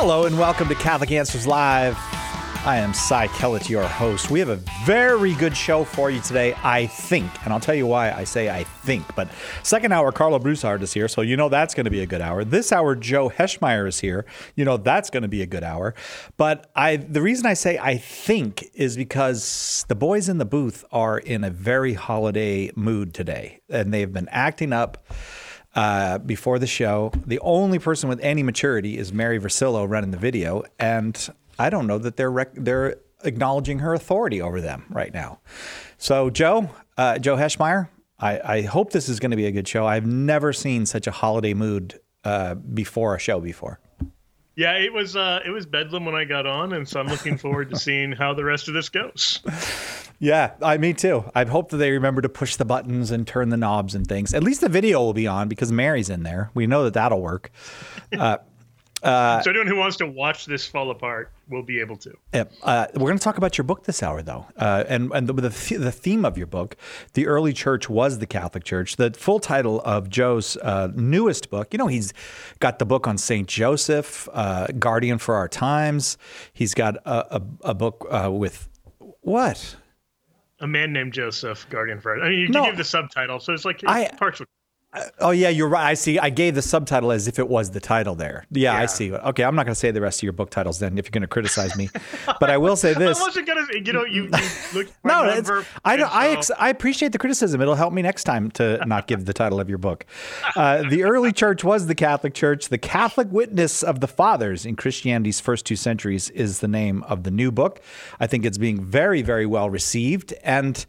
Hello and welcome to Catholic Answers Live. I am Cy Kellett, your host. We have a very good show for you today, I think. And I'll tell you why I say I think. But second hour, Carlo Broussard is here, so you know that's going to be a good hour. This hour, Joe Heschmeyer is here. You know that's going to be a good hour. But the reason I say I think is because the boys in the booth are in a very holiday mood today. And they've been acting up before the show. The only person with any maturity is Mary Versillo running the video. And I don't know that they're acknowledging her authority over them right now. So Joe Heschmeyer, I hope this is going to be a good show. I've never seen such a holiday mood before a show before. Yeah, it was bedlam when I got on, and so I'm looking forward to seeing how the rest of this goes. Yeah, me too. I hope that they remember to push the buttons and turn the knobs and things. At least the video will be on because Mary's in there. We know that that'll work. So anyone who wants to watch this fall apart will be able to. We're going to talk about your book this hour, though, and the theme of your book, The Early Church Was the Catholic Church. The full title of Joe's newest book, you know, he's got the book on St. Joseph, Guardian for Our Times. He's got a book with what? A man named Joseph, Guardian for Our. I mean, you can give the subtitle, so it's like parts. Oh, yeah, you're right. I see. I gave the subtitle as if it was the title there. Yeah. I see. Okay, I'm not going to say the rest of your book titles then if you're going to criticize me. But I will say this. I wasn't going to, you look. No, I appreciate the criticism. It'll help me next time to not give the title of your book. The Early Church Was the Catholic Church. The Catholic Witness of the Fathers in Christianity's First Two Centuries is the name of the new book. I think it's being very, very well received. And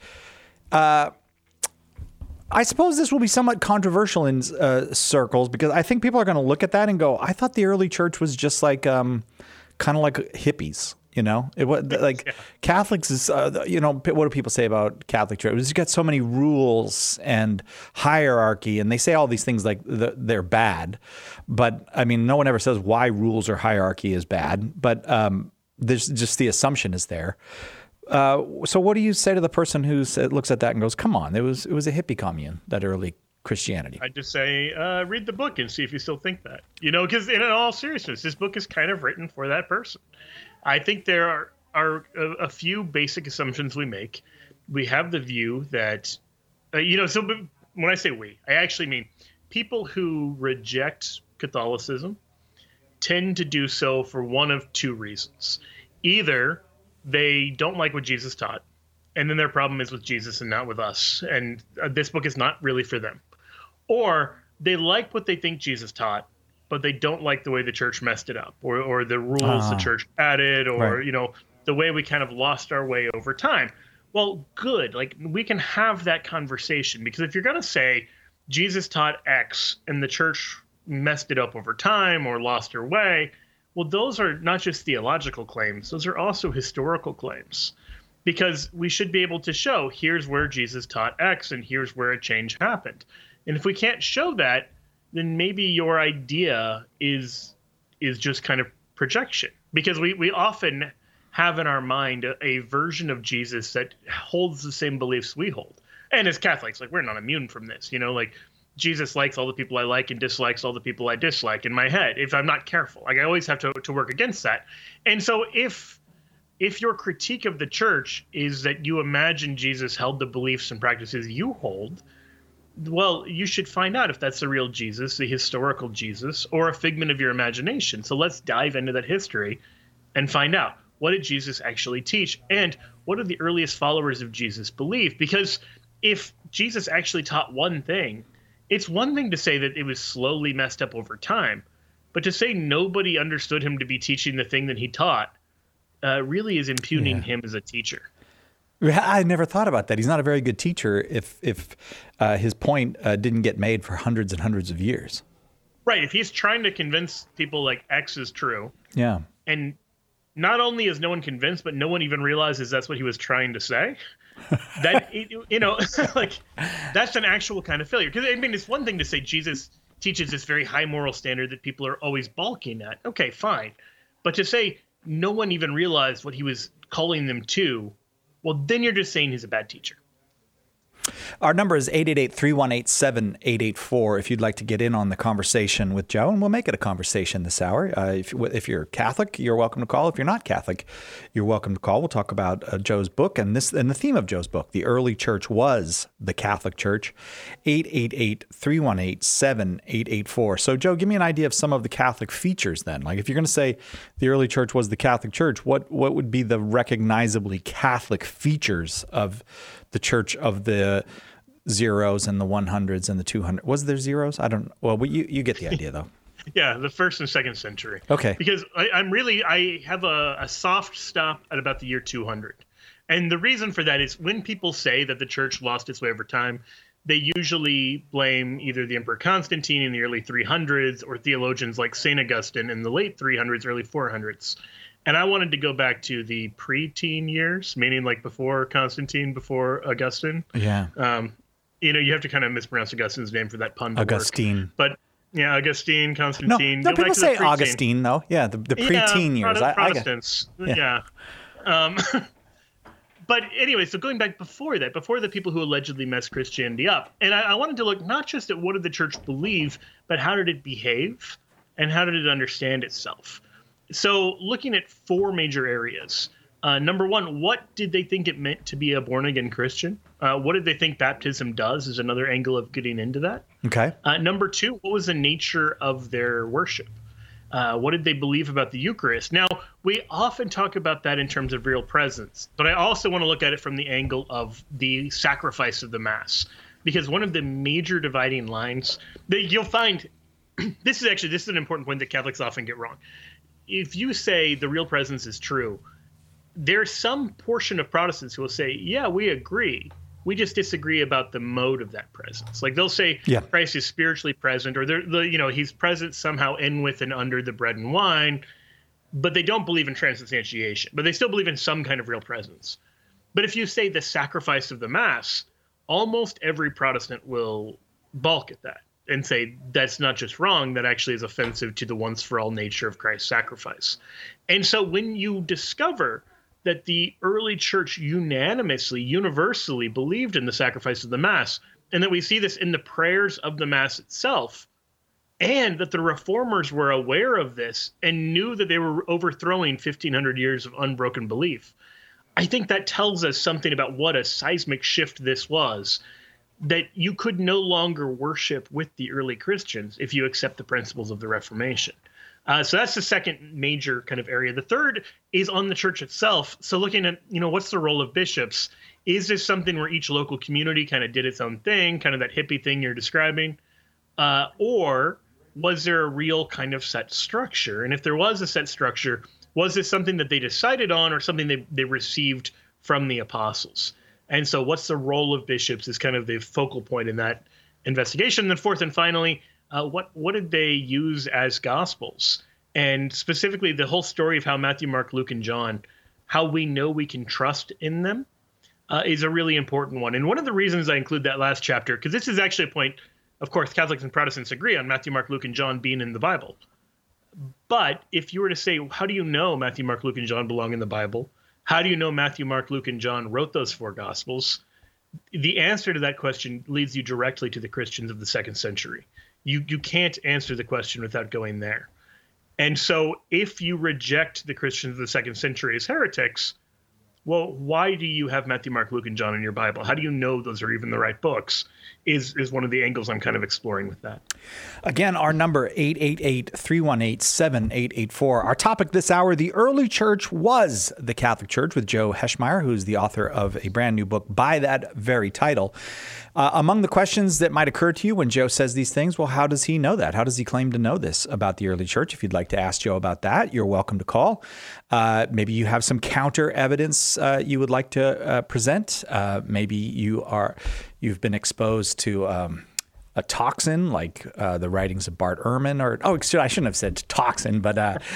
I suppose this will be somewhat controversial in circles because I think people are going to look at that and go, I thought the early church was just like kind of like hippies, you know? It was like Catholics is, what do people say about Catholic church? It's got so many rules and hierarchy, and they say all these things like they're bad. But I mean, no one ever says why rules or hierarchy is bad, but there's just the assumption is there. So what do you say to the person who looks at that and goes, come on, it was a hippie commune, that early Christianity? I just say, read the book and see if you still think that, because in all seriousness, this book is kind of written for that person. I think there are a few basic assumptions we make. We have the view that, so when I say we, I actually mean people who reject Catholicism tend to do so for one of two reasons. Either they don't like what Jesus taught, and then their problem is with Jesus and not with us, and this book is not really for them. Or they like what they think Jesus taught, but they don't like the way the church messed it up, or the rules the church added, or right. The way we kind of lost our way over time. Well, good. Like, we can have that conversation, because if you're going to say Jesus taught X and the church messed it up over time or lost her way, well, those are not just theological claims. Those are also historical claims, because we should be able to show here's where Jesus taught X and here's where a change happened. And if we can't show that, then maybe your idea is just kind of projection, because we often have in our mind a version of Jesus that holds the same beliefs we hold. And as Catholics, like, we're not immune from this, like Jesus likes all the people I like and dislikes all the people I dislike in my head, if I'm not careful. Like, I always have to work against that. And so if your critique of the church is that you imagine Jesus held the beliefs and practices you hold, well, you should find out if that's the real Jesus, the historical Jesus, or a figment of your imagination. So let's dive into that history and find out, what did Jesus actually teach? And what did the earliest followers of Jesus believe? Because if Jesus actually taught one thing, it's one thing to say that it was slowly messed up over time, but to say nobody understood him to be teaching the thing that he taught really is impugning him as a teacher. I never thought about that. He's not a very good teacher if his point didn't get made for hundreds and hundreds of years. Right. If he's trying to convince people like X is true. Yeah. And not only is no one convinced, but no one even realizes that's what he was trying to say. That, like, that's an actual kind of failure. Because, I mean, it's one thing to say Jesus teaches this very high moral standard that people are always balking at. Okay, fine. But to say no one even realized what he was calling them to, well, then you're just saying he's a bad teacher. Our number is 888-318-7884 if you'd like to get in on the conversation with Joe, and we'll make it a conversation this hour. If you're Catholic, you're welcome to call. If you're not Catholic, you're welcome to call. We'll talk about Joe's book and the theme of Joe's book. The early church was the Catholic Church. 888-318-7884. So, Joe, give me an idea of some of the Catholic features then. Like if you're going to say the early church was the Catholic Church, what would be the recognizably Catholic features of the church of the zeros and the 100s and the 200? Was there zeros? I don't. Well, you get the idea though. Yeah, the 1st and 2nd century. Okay. Because I have a soft stop at about the year 200, and the reason for that is when people say that the church lost its way over time, they usually blame either the Emperor Constantine in the early 300s or theologians like Saint Augustine in the late 300s, early 400s. And I wanted to go back to the pre-teen years, meaning like before Constantine, before Augustine. Yeah. You have to kind of mispronounce Augustine's name for that pun to Augustine. work. But yeah, Augustine, Constantine. No, people say Augustine though. Yeah, the pre-teen years. Protestants. Yeah. But anyway, so going back before that, before the people who allegedly messed Christianity up, and I wanted to look not just at what did the church believe, but how did it behave and how did it understand itself? So looking at 4 major areas. Number one, what did they think it meant to be a born-again Christian? What did they think baptism does is another angle of getting into that. Okay. Number 2, what was the nature of their worship? What did they believe about the Eucharist? Now, we often talk about that in terms of real presence, but I also want to look at it from the angle of the sacrifice of the Mass, because one of the major dividing lines that you'll find, this is an important point that Catholics often get wrong. If you say the real presence is true, there's some portion of Protestants who will say, yeah, we agree. We just disagree about the mode of that presence. Like they'll say Christ is spiritually present, or he's present somehow in, with, and under the bread and wine, but they don't believe in transubstantiation, but they still believe in some kind of real presence. But if you say the sacrifice of the Mass, almost every Protestant will balk at that and say that's not just wrong, that actually is offensive to the once-for-all nature of Christ's sacrifice. And so when you discover that the early church unanimously, universally believed in the sacrifice of the Mass, and that we see this in the prayers of the Mass itself, and that the reformers were aware of this and knew that they were overthrowing 1,500 years of unbroken belief, I think that tells us something about what a seismic shift this was, that you could no longer worship with the early Christians if you accept the principles of the Reformation. So that's the second major kind of area. The third is on the church itself. So looking at, what's the role of bishops? Is this something where each local community kind of did its own thing, kind of that hippie thing you're describing? Or was there a real kind of set structure? And if there was a set structure, was this something that they decided on or something they received from the apostles? And so what's the role of bishops is kind of the focal point in that investigation. And then fourth and finally, what did they use as gospels? And specifically the whole story of how Matthew, Mark, Luke, and John, how we know we can trust in them is a really important one. And one of the reasons I include that last chapter, because this is actually a point, of course, Catholics and Protestants agree on Matthew, Mark, Luke, and John being in the Bible. But if you were to say, how do you know Matthew, Mark, Luke, and John belong in the Bible? How do you know Matthew, Mark, Luke, and John wrote those 4 Gospels? The answer to that question leads you directly to the Christians of the 2nd century. You can't answer the question without going there. And so if you reject the Christians of the 2nd century as heretics, well, why do you have Matthew, Mark, Luke, and John in your Bible? How do you know those are even the right books? Is one of the angles I'm kind of exploring with that. Again, our number, 888-318-7884. Our topic this hour, the early church was the Catholic Church, with Joe Heschmeyer, who's the author of a brand new book by that very title. Among the questions that might occur to you when Joe says these things, well, how does he know that? How does he claim to know this about the early church? If you'd like to ask Joe about that, you're welcome to call. Maybe you have some counter evidence you would like to present. Maybe you've been exposed to a toxin like the writings of Bart Ehrman, I shouldn't have said toxin, but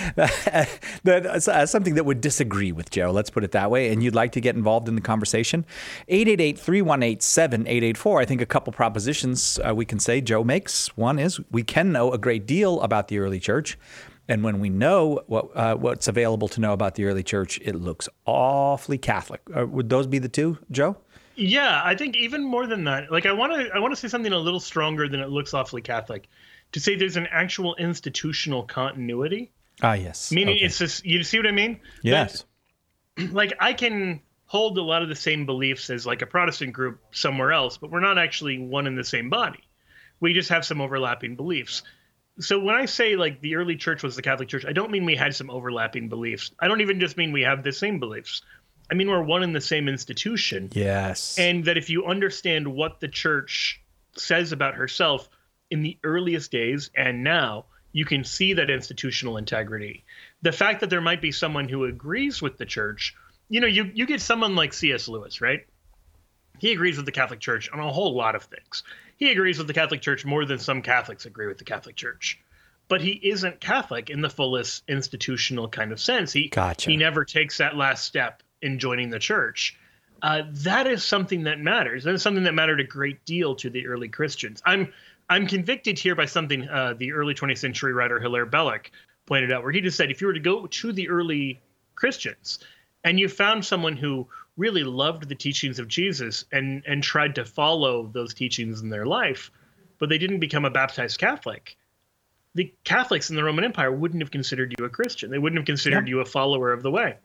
something that would disagree with Joe, let's put it that way, and you'd like to get involved in the conversation. 888-318-7884. I think a couple propositions we can say Joe makes. One is we can know a great deal about the early church. And when we know what's available to know about the early church, it looks awfully Catholic. Would those be the two, Joe? Yeah, I think even more than that. Like I want to say something a little stronger than it looks awfully Catholic. To say there's an actual institutional continuity. Ah, yes. Meaning Okay. it's just, you see what I mean? Yes. Like I can hold a lot of the same beliefs as like a Protestant group somewhere else, but we're not actually one in the same body. We just have some overlapping beliefs. So when I say like the early church was the Catholic Church, I don't mean we had some overlapping beliefs. I don't even just mean we have the same beliefs. I mean we're one in the same institution. Yes. And that if you understand what the church says about herself in the earliest days and now, you can see that institutional integrity. The fact that there might be someone who agrees with the church, you know, you get someone like C.S. Lewis, right? He agrees with the Catholic Church on a whole lot of things. He agrees with the Catholic Church more than some Catholics agree with the Catholic Church. But he isn't Catholic in the fullest institutional kind of sense. He never takes that last step in joining the church. That is something that matters. That is something that mattered a great deal to the early Christians. I'm convicted here by something the early 20th century writer Hilaire Belloc pointed out, where he just said, if you were to go to the early Christians and you found someone who really loved the teachings of Jesus and tried to follow those teachings in their life, but they didn't become a baptized Catholic, the Catholics in the Roman Empire wouldn't have considered you a Christian. They wouldn't have considered you a follower of the way.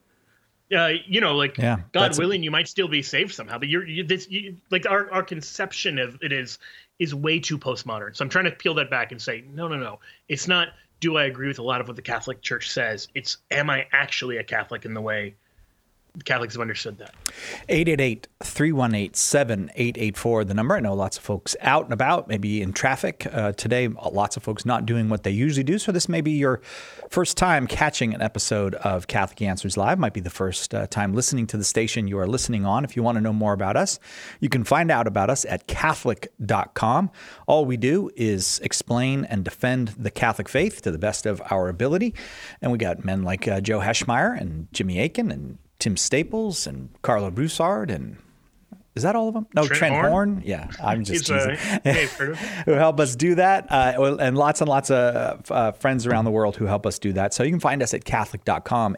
God willing, you might still be saved somehow, but like our conception of it is way too postmodern. So I'm trying to peel that back and say, no. It's not, do I agree with a lot of what the Catholic Church says? It's, am I actually a Catholic in the way the Catholics have understood that? 888-318-7884, the number. I know lots of folks out and about, maybe in traffic today. Lots of folks not doing what they usually do. So this may be your first time catching an episode of Catholic Answers Live. Might be the first time listening to the station you are listening on. If you want to know more about us, you can find out about us at Catholic.com. All we do is explain and defend the Catholic faith to the best of our ability. And we got men like Joe Heschmeyer and Jimmy Akin and Tim Staples and Carlo Broussard, and is that all of them? No, Trent Horn. Yeah, I'm just teasing. Who help us do that, and lots of friends around the world who help us do that. So you can find us at Catholic.com,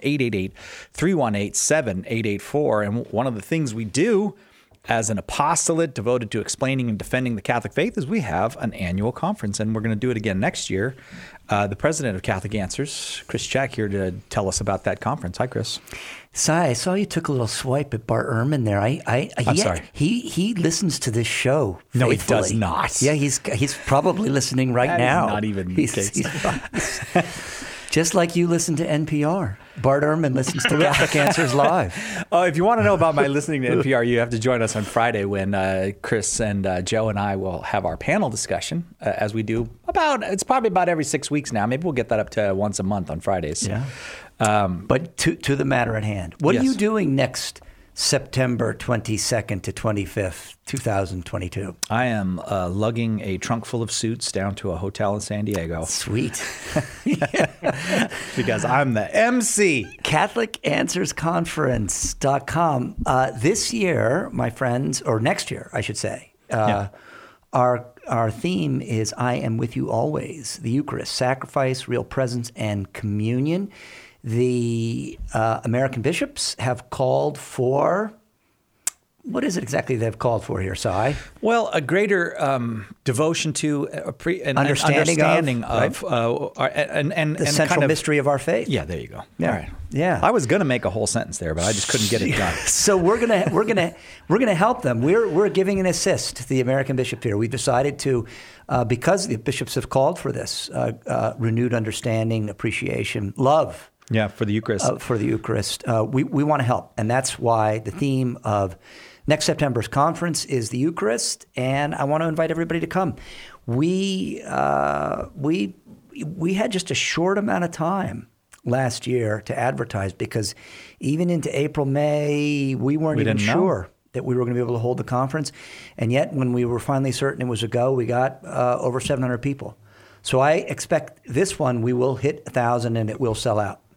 888-318-7884. And one of the things we do as an apostolate devoted to explaining and defending the Catholic faith is we have an annual conference, and we're going to do it again next year. The president of Catholic Answers, Chris Chack, here to tell us about that conference. Hi, Chris. Cy, I saw you took a little swipe at Bart Ehrman there. I'm sorry. He listens to this show faithfully. No, he does not. Yeah, he's probably listening right now. Not even the case. Just like you listen to NPR. Bart Ehrman listens to Catholic Answers Live. If you want to know about my listening to NPR, you have to join us on Friday when Chris and Joe and I will have our panel discussion, as we do it's probably about every 6 weeks now. Maybe we'll get that up to once a month on Fridays. Yeah. But to the matter at hand, what are you doing next September 22nd to 25th, 2022? I am lugging a trunk full of suits down to a hotel in San Diego. Sweet. Because I'm the MC. CatholicAnswersConference.com. This year, my friends, or next year, I should say, our theme is I Am With You Always, the Eucharist, sacrifice, real presence, and communion. The American bishops have called for, what is it exactly they've called for here, Si? Well, a greater devotion to an understanding of the central mystery of our faith. Yeah, there you go. Yeah. All right. Yeah. I was going to make a whole sentence there, but I just couldn't get it done. So we're gonna help them. We're giving an assist to the American bishop here. We've decided to, because the bishops have called for this, renewed understanding, appreciation, love. Yeah, for the Eucharist. We want to help. And that's why the theme of next September's conference is the Eucharist. And I want to invite everybody to come. We had just a short amount of time last year to advertise, because even into April, May, we weren't even sure that we were going to be able to hold the conference. And yet, when we were finally certain it was a go, we got over 700 people. So I expect this one, we will hit 1,000 and it will sell out.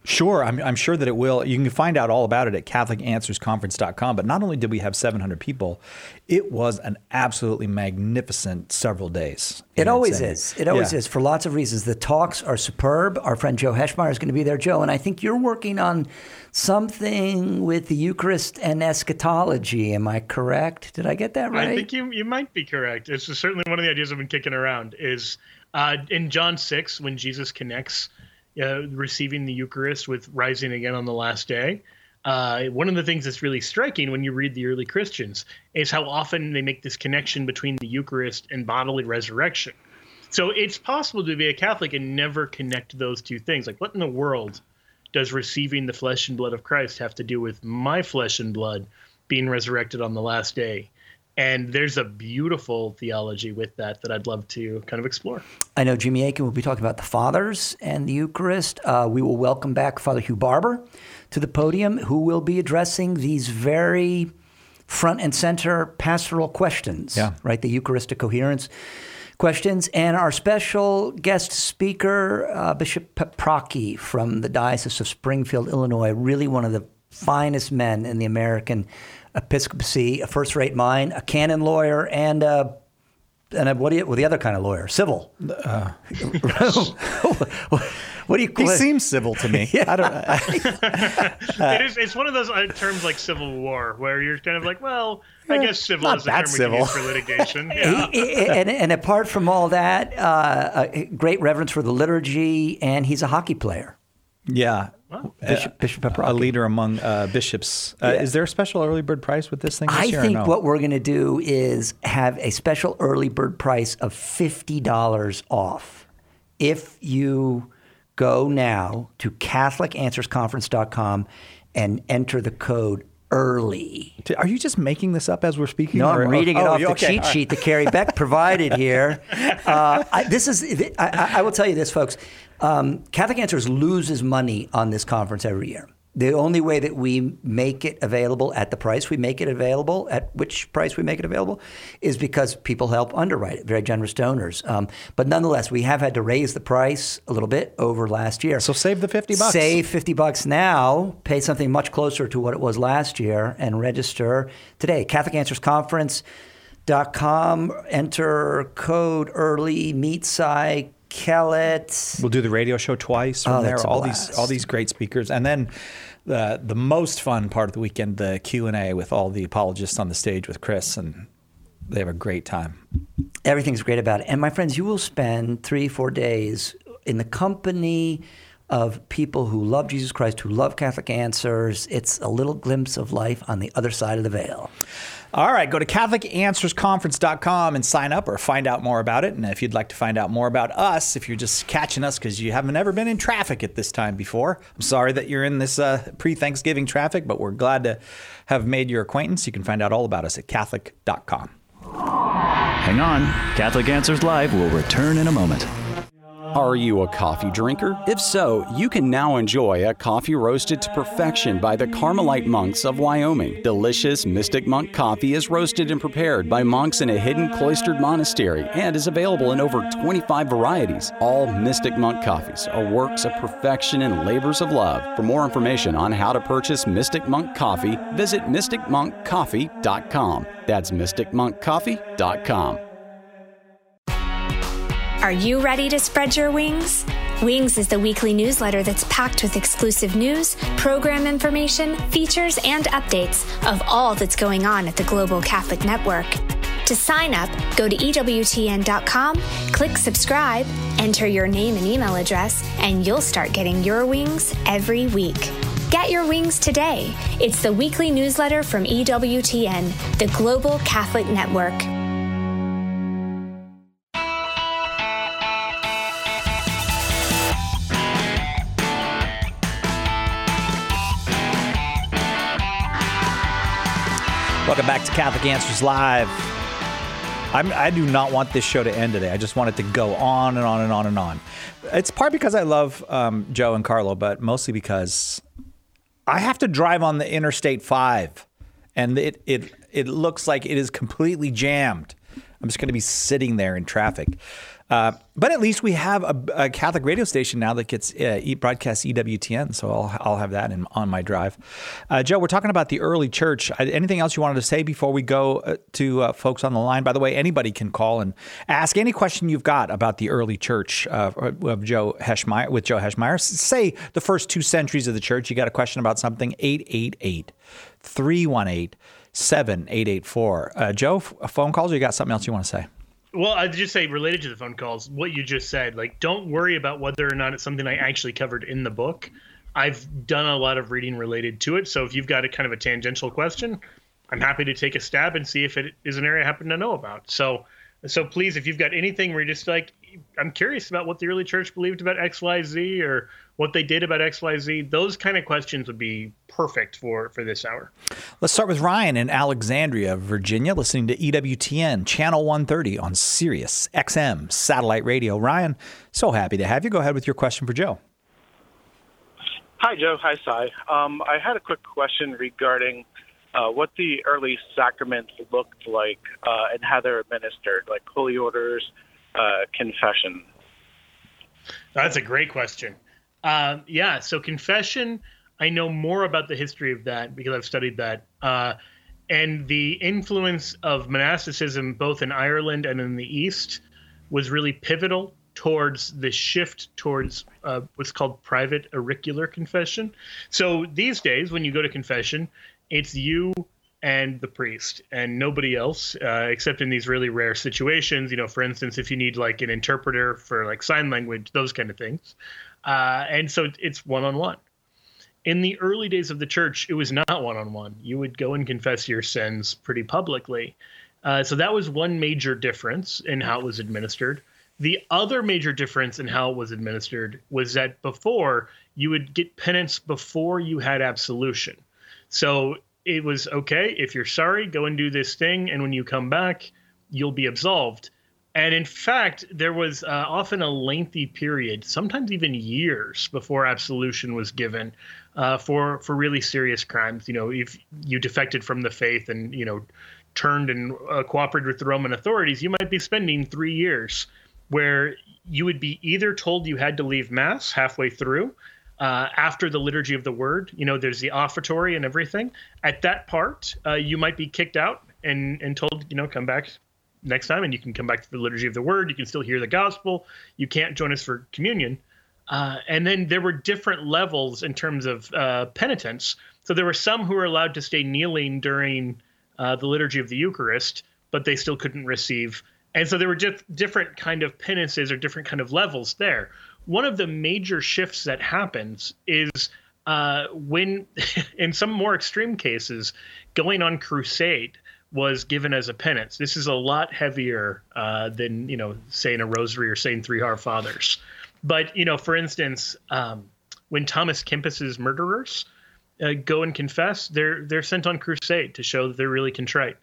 Sure, I'm sure that it will. You can find out all about it at CatholicAnswersConference.com. But not only did we have 700 people, it was an absolutely magnificent several days. It always is. It always is for lots of reasons. The talks are superb. Our friend Joe Heschmeyer is going to be there. Joe, and I think you're working on something with the Eucharist and eschatology. Am I correct? Did I get that right? I think you might be correct. It's certainly one of the ideas I've been kicking around is in John 6, when Jesus connects receiving the Eucharist with rising again on the last day. One of the things that's really striking when you read the early Christians is how often they make this connection between the Eucharist and bodily resurrection. So it's possible to be a Catholic and never connect those two things. Like, what in the world does receiving the flesh and blood of Christ have to do with my flesh and blood being resurrected on the last day? And there's a beautiful theology with that I'd love to kind of explore. I know Jimmy Akin will be talking about the Fathers and the Eucharist. We will welcome back Father Hugh Barber to the podium, who will be addressing these very front and center pastoral questions, right? The Eucharistic coherence questions. And our special guest speaker, Bishop Peprocki from the Diocese of Springfield, Illinois, really one of the finest men in the American episcopacy, a first-rate mind, a canon lawyer, and the other kind of lawyer? Civil. What do you call it? He seems civil to me. I don't know. It's one of those terms like Civil War, where you're kind of like, well, I guess civil is a term we can use for litigation. Yeah. And apart from all that, a great reverence for the liturgy, and he's a hockey player. Yeah. Wow. Bishop Peprocki. A leader among bishops. Is there a special early bird price with this thing this year? I think what we're going to do is have a special early bird price of $50 off. If you go now to CatholicAnswersConference.com and enter the code EARLY. Are you just making this up as we're speaking? No, I'm reading it off the cheat sheet that Carrie Beck provided here. I will tell you this, folks. Catholic Answers loses money on this conference every year. The only way that we make it available at the price we make it available, at which price we make it available, is because people help underwrite it, very generous donors. But nonetheless, we have had to raise the price a little bit over last year. So save the $50. Save $50 now, pay something much closer to what it was last year, and register today. CatholicAnswersConference.com, enter code EARLY, meet Cy Kellett. We'll do the radio show twice from there. All these great speakers, and then the most fun part of the weekend, the Q&A with all the apologists on the stage with Chris, and they have a great time. Everything's great about it. And my friends, you will spend 3-4 days in the company of people who love Jesus Christ, who love Catholic Answers. It's a little glimpse of life on the other side of the veil. All right, go to CatholicAnswersConference.com and sign up or find out more about it. And if you'd like to find out more about us, if you're just catching us because you haven't ever been in traffic at this time before, I'm sorry that you're in this pre-Thanksgiving traffic, but we're glad to have made your acquaintance. You can find out all about us at Catholic.com. Hang on, Catholic Answers Live will return in a moment. Are you a coffee drinker? If so, you can now enjoy a coffee roasted to perfection by the Carmelite monks of Wyoming. Delicious Mystic Monk coffee is roasted and prepared by monks in a hidden cloistered monastery and is available in over 25 varieties. All Mystic Monk coffees are works of perfection and labors of love. For more information on how to purchase Mystic Monk coffee, visit mysticmonkcoffee.com. That's mysticmonkcoffee.com. Are you ready to spread your wings? Wings is the weekly newsletter that's packed with exclusive news, program information, features, and updates of all that's going on at the Global Catholic Network. To sign up, go to EWTN.com, click subscribe, enter your name and email address, and you'll start getting your wings every week. Get your wings today. It's the weekly newsletter from EWTN, the Global Catholic Network. Welcome back to Catholic Answers Live. I do not want this show to end today. I just want it to go on and on and on and on. It's part because I love Joe and Carlo, but mostly because I have to drive on the Interstate 5, and it looks like it is completely jammed. I'm just going to be sitting there in traffic. But at least we have a Catholic radio station now that gets broadcast EWTN, so I'll have that on my drive. Joe, we're talking about the early church. Anything else you wanted to say before we go to folks on the line? By the way, anybody can call and ask any question you've got about the early church of Joe Heschmeyer, with Joe Heschmeyer. Say the first 2 centuries of the church. You got a question about something, 888-318-7884. Joe, phone calls, or you got something else you want to say? Well, I'd just say, related to the phone calls, what you just said, like, don't worry about whether or not it's something I actually covered in the book. I've done a lot of reading related to it. So if you've got a kind of a tangential question, I'm happy to take a stab and see if it is an area I happen to know about. So please, if you've got anything where you're just like, I'm curious about what the early church believed about XYZ or what they did about XYZ, those kind of questions would be perfect for this hour. Let's start with Ryan in Alexandria, Virginia, listening to EWTN, Channel 130 on Sirius XM Satellite Radio. Ryan, so happy to have you. Go ahead with your question for Joe. Hi, Joe. Hi, Cy. I had a quick question regarding what the early sacraments looked like and how they're administered, like holy orders, confession. That's a great question. So confession, I know more about the history of that because I've studied that. And the influence of monasticism, both in Ireland and in the East, was really pivotal towards the shift towards what's called private auricular confession. So these days, when you go to confession, it's you and the priest and nobody else, except in these really rare situations. You know, for instance, if you need like an interpreter for like sign language, those kind of things. And so it's one-on-one. In the early days of the church, it was not one-on-one. You would go and confess your sins pretty publicly. So that was one major difference in how it was administered. The other major difference in how it was administered was that before, you would get penance before you had absolution. So it was, okay, if you're sorry, go and do this thing, and when you come back, you'll be absolved. And in fact, there was often a lengthy period, sometimes even years, before absolution was given for really serious crimes. You know, if you defected from the faith and, you know, turned and cooperated with the Roman authorities, you might be spending 3 years where you would be either told you had to leave Mass halfway through, after the liturgy of the word. You know, there's the offertory and everything. At that part, you might be kicked out and told, you know, come back next time, and you can come back to the liturgy of the word. You can still hear the gospel. You can't join us for communion. And then there were different levels in terms of penitence. So there were some who were allowed to stay kneeling during the liturgy of the Eucharist, but they still couldn't receive. And so there were just different kind of penances or different kind of levels there. One of the major shifts that happens is when, in some more extreme cases, going on crusade was given as a penance. This is a lot heavier than, you know, saying a rosary or saying 3 Our Fathers. But, you know, for instance, when Thomas Kempis's murderers go and confess, they're sent on crusade to show that they're really contrite.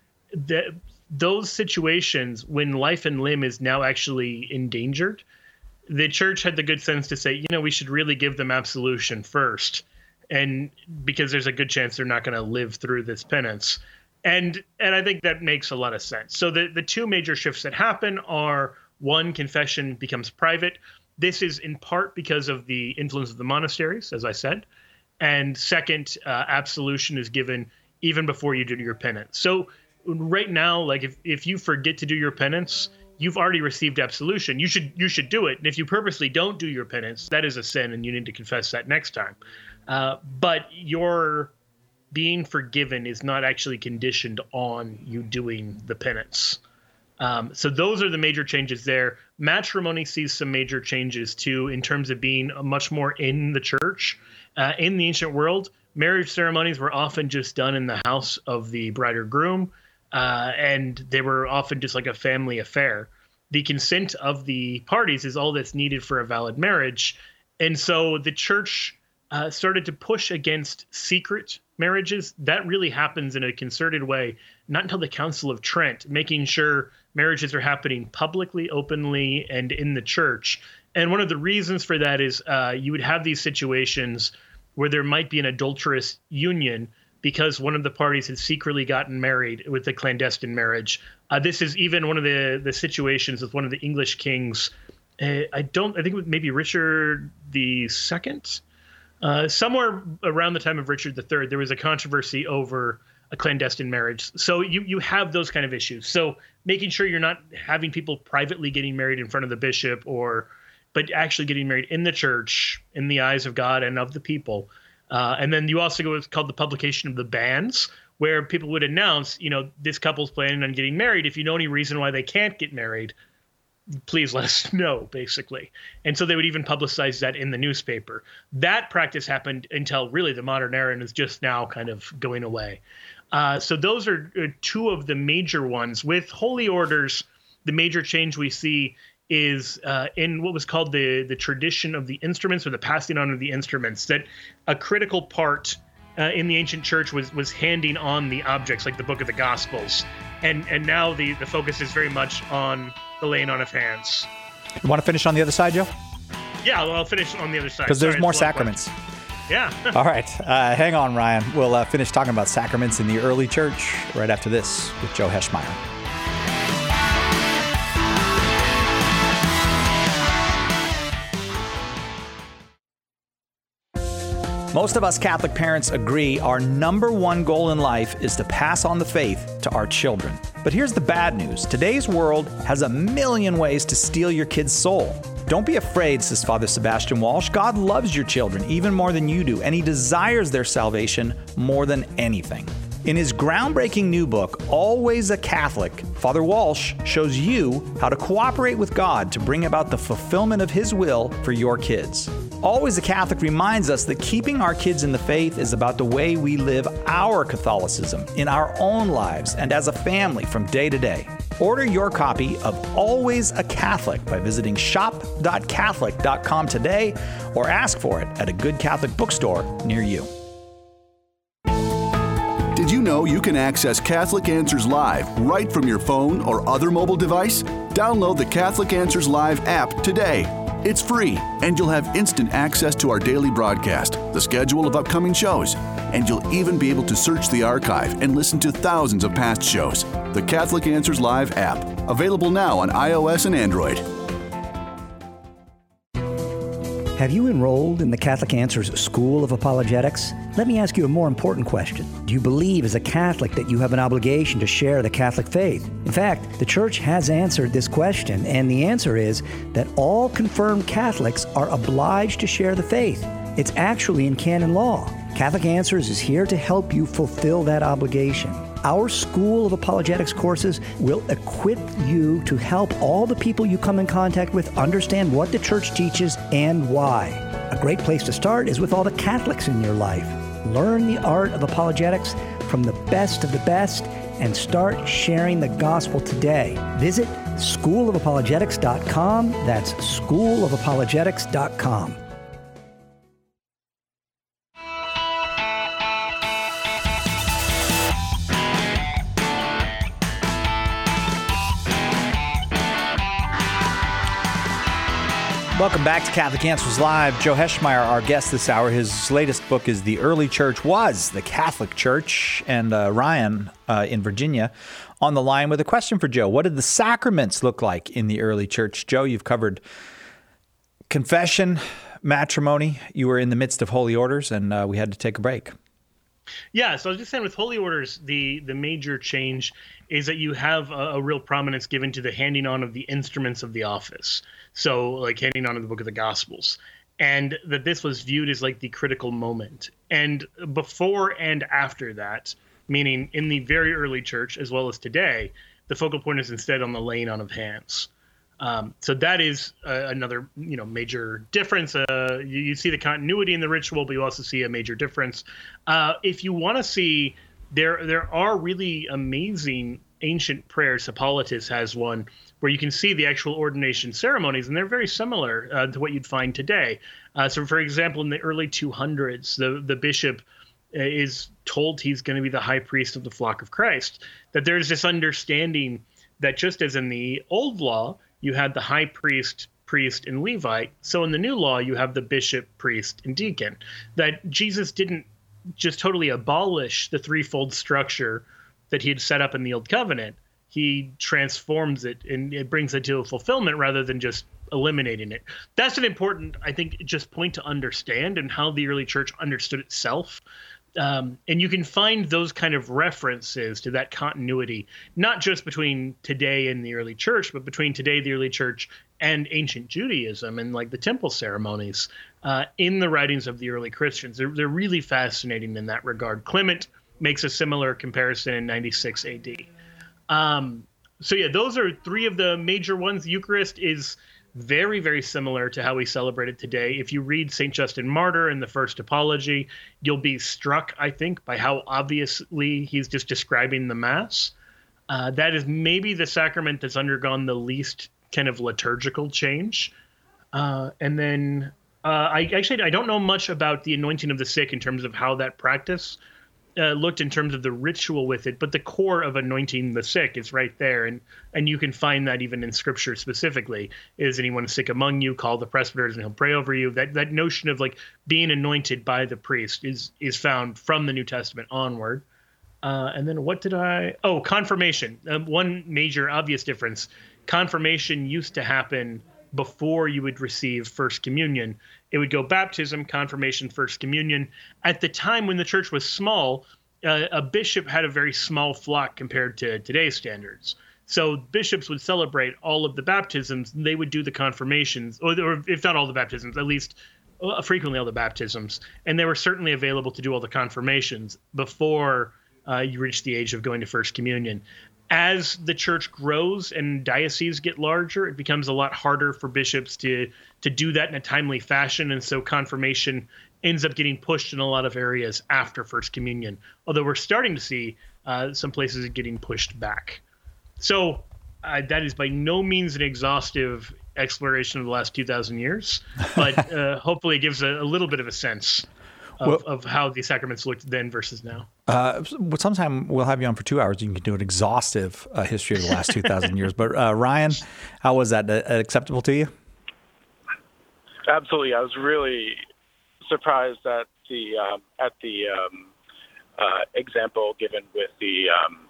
Those situations when life and limb is now actually endangered, the church had the good sense to say, you know, we should really give them absolution first, and because there's a good chance they're not going to live through this penance. And I think that makes a lot of sense. So the 2 major shifts that happen are, one, confession becomes private. This is in part because of the influence of the monasteries, as I said. And second, absolution is given even before you do your penance. So right now, like if you forget to do your penance, you've already received absolution. You should do it. And if you purposely don't do your penance, that is a sin, and you need to confess that next time. But your being forgiven is not actually conditioned on you doing the penance. So those are the major changes there. Matrimony sees some major changes too, in terms of being much more in the church. In the ancient world, marriage ceremonies were often just done in the house of the bride or groom. And they were often just like a family affair. The consent of the parties is all that's needed for a valid marriage. And so the church started to push against secret marriages. That really happens in a concerted way, not until the Council of Trent, making sure marriages are happening publicly, openly, and in the church. And one of the reasons for that is you would have these situations where there might be an adulterous union because one of the parties had secretly gotten married with a clandestine marriage, This is even one of the situations with one of the English kings. I think it was maybe Richard II. Somewhere around the time of Richard III, there was a controversy over a clandestine marriage. So you have those kind of issues. So making sure you're not having people privately getting married in front of the bishop, but actually getting married in the church, in the eyes of God and of the people. And then you also go what's called the publication of the bans, where people would announce, this couple's planning on getting married. If you know any reason why they can't get married, please let us know, basically. And so they would even publicize that in the newspaper. That practice happened until really the modern era and is just now kind of going away. So those are two of the major ones. With holy orders, the major change we see is in what was called the tradition of the instruments, or the passing on of the instruments, that a critical part in the ancient church was handing on the objects, like the book of the Gospels. And now the focus is very much on the laying on of hands. You want to finish on the other side, Joe? Yeah, well, I'll finish on the other side. Because there's more sacraments. Yeah. All right. Hang on, Ryan. We'll finish talking about sacraments in the early church right after this with Joe Heschmeyer. Most of us Catholic parents agree our number one goal in life is to pass on the faith to our children. But here's the bad news. Today's world has a million ways to steal your kid's soul. Don't be afraid, says Father Sebastian Walsh. God loves your children even more than you do, and He desires their salvation more than anything. In his groundbreaking new book, Always a Catholic, Father Walsh shows you how to cooperate with God to bring about the fulfillment of His will for your kids. Always a Catholic reminds us that keeping our kids in the faith is about the way we live our Catholicism in our own lives and as a family from day to day. Order your copy of Always a Catholic by visiting shop.catholic.com today, or ask for it at a good Catholic bookstore near you. Did you know you can access Catholic Answers Live right from your phone or other mobile device? Download the Catholic Answers Live app today. It's free, and you'll have instant access to our daily broadcast, the schedule of upcoming shows, and you'll even be able to search the archive and listen to thousands of past shows. The Catholic Answers Live app, available now on iOS and Android. Have you enrolled in the Catholic Answers School of Apologetics? Let me ask you a more important question. Do you believe as a Catholic that you have an obligation to share the Catholic faith? In fact, the Church has answered this question, and the answer is that all confirmed Catholics are obliged to share the faith. It's actually in canon law. Catholic Answers is here to help you fulfill that obligation. Our School of Apologetics courses will equip you to help all the people you come in contact with understand what the Church teaches and why. A great place to start is with all the Catholics in your life. Learn the art of apologetics from the best of the best and start sharing the gospel today. Visit schoolofapologetics.com. That's schoolofapologetics.com. Welcome back to Catholic Answers Live. Joe Heschmeyer, our guest this hour. His latest book is The Early Church Was the Catholic Church. And Ryan in Virginia on the line with a question for Joe. What did the sacraments look like in the early church? Joe, you've covered confession, matrimony. You were in the midst of holy orders, and we had to take a break. Yeah, so I was just saying with holy orders, the major change is that you have a real prominence given to the handing on of the instruments of the office. So like handing on of the book of the Gospels. And that this was viewed as like the critical moment. And before and after that, meaning in the very early church as well as today, the focal point is instead on the laying on of hands. So that is another major difference. You see the continuity in the ritual, but you also see a major difference. If you want to see, there are really amazing ancient prayers. Hippolytus has one where you can see the actual ordination ceremonies, and they're very similar to what you'd find today. So, for example, in the early 200s, the bishop is told he's going to be the high priest of the flock of Christ. That there's this understanding that just as in the old law, you had the high priest, and Levite, so in the new law, you have the bishop, priest, and deacon. That Jesus didn't just totally abolish the threefold structure that he had set up in the Old Covenant. he transforms it and it brings it to a fulfillment rather than just eliminating it. That's an important, I think, just point to understand and how the early church understood itself. And you can find those kind of references to that continuity, not just between today and the early church, but between today, the early church, and ancient Judaism and like the temple ceremonies in the writings of the early Christians. They're really fascinating in that regard. Clement makes a similar comparison in 96 AD. So yeah, those are three of the major ones. The Eucharist is very, very similar to how we celebrate it today. If you read St. Justin Martyr in the First Apology, you'll be struck, I think, by how obviously he's just describing the Mass. That is maybe the sacrament that's undergone the least kind of liturgical change. And then I don't know much about the anointing of the sick in terms of how that practice looked in terms of the ritual with it, but the core of anointing the sick is right there. And you can find that even in Scripture specifically. Is anyone sick among you? Call the presbyters and he'll pray over you. That notion of like being anointed by the priest is found from the New Testament onward. And then confirmation. One major obvious difference. Confirmation used to happen before you would receive First Communion. It would go baptism, confirmation, First Communion. At the time when the church was small, a bishop had a very small flock compared to today's standards. So bishops would celebrate all of the baptisms. And they would do the confirmations, or if not all the baptisms, at least frequently all the baptisms. And they were certainly available to do all the confirmations before you reach the age of going to First Communion. As the church grows and dioceses get larger, it becomes a lot harder for bishops to do that in a timely fashion. And so confirmation ends up getting pushed in a lot of areas after First Communion, although we're starting to see some places getting pushed back. So that is by no means an exhaustive exploration of the last 2,000 years, but hopefully it gives a little bit of a sense of how the sacraments looked then versus now. Sometime we'll have you on for 2 hours. You can do an exhaustive history of the last 2,000 years. But Ryan, how was that? Acceptable to you? Absolutely. I was really surprised at the example given with the